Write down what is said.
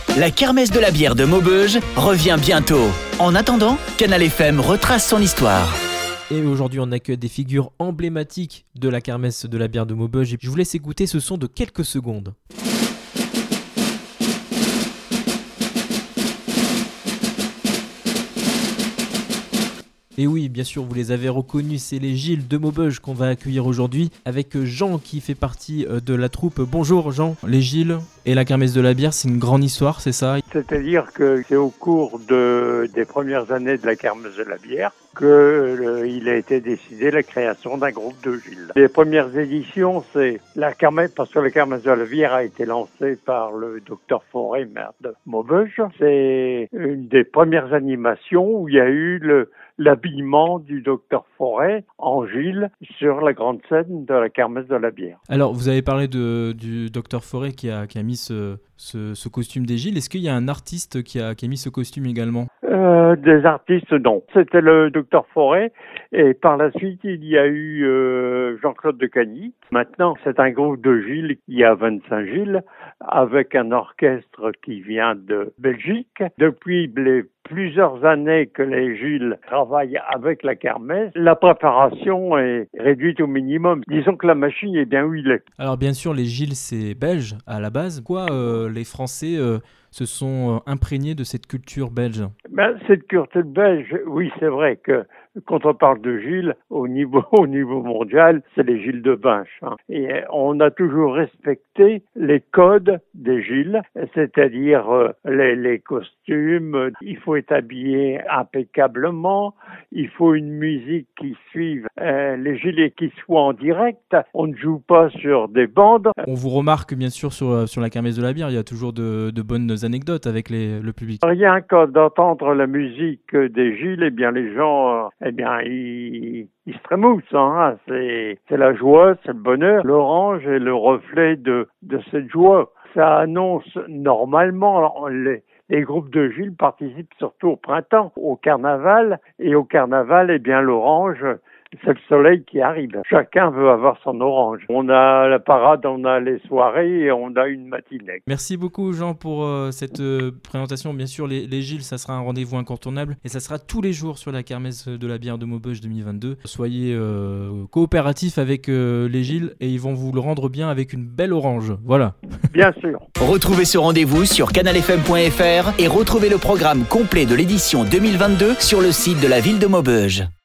La kermesse de la bière de Maubeuge revient bientôt. En attendant, Canal FM retrace son histoire. Et aujourd'hui, on accueille des figures emblématiques de la kermesse de la bière de Maubeuge. Je vous laisse écouter ce son de quelques secondes. Et oui, bien sûr, vous les avez reconnus, c'est les Gilles de Maubeuge qu'on va accueillir aujourd'hui avec Jean qui fait partie de la troupe. Bonjour Jean, les Gilles et la kermesse de la bière, c'est une grande histoire, c'est ça ? C'est-à-dire que c'est au cours des premières années de la kermesse de la bière qu'il a été décidé la création d'un groupe de Gilles. Les premières éditions, c'est la kermesse, parce que la kermesse de la bière a été lancée par le docteur Forêt, maire de Maubeuge. C'est une des premières animations où il y a eu l'habillement du docteur Forêt en Gilles sur la grande scène de la kermesse de la bière. Alors, vous avez parlé du docteur Forêt qui a mis ce costume des Gilles. Est-ce qu'il y a un artiste qui a mis ce costume également ? Des artistes, non. C'était le docteur Forêt et par la suite, il y a eu Jean-Claude Decagny. Maintenant, c'est un groupe de Gilles, il y a 25 Gilles, avec un orchestre qui vient de Belgique. Depuis plusieurs années que les Gilles travaillent avec la kermesse, la préparation est réduite au minimum. Disons que la machine est bien huilée. Alors bien sûr, les Gilles, c'est belge à la base. Pourquoi les Français se sont imprégnés de cette culture belge ? Cette culture belge, oui, c'est vrai que quand on parle de Gilles, au niveau mondial, c'est les Gilles de Binche. Et on a toujours respecté les codes des Gilles, c'est-à-dire les costumes. Il faut être habillé impeccablement, il faut une musique qui suive les Gilles et qui soit en direct. On ne joue pas sur des bandes. On vous remarque bien sûr sur la kermesse de la bière, il y a toujours de bonnes anecdotes avec le public. Rien que d'entendre la musique des Gilles, eh bien les gens, ils se trémoussent. C'est la joie, c'est le bonheur. L'orange est le reflet de cette joie. Ça annonce normalement les groupes de Gilles participent surtout au printemps, au carnaval. Et au carnaval, l'orange, c'est le soleil qui arrive. Chacun veut avoir son orange. On a la parade, on a les soirées et on a une matinée. Merci beaucoup Jean pour cette présentation. Bien sûr, les Gilles, ça sera un rendez-vous incontournable et ça sera tous les jours sur la kermesse de la bière de Maubeuge 2022. Soyez coopératifs avec les Gilles et ils vont vous le rendre bien avec une belle orange. Voilà. Bien sûr. Retrouvez ce rendez-vous sur canalfm.fr et retrouvez le programme complet de l'édition 2022 sur le site de la ville de Maubeuge.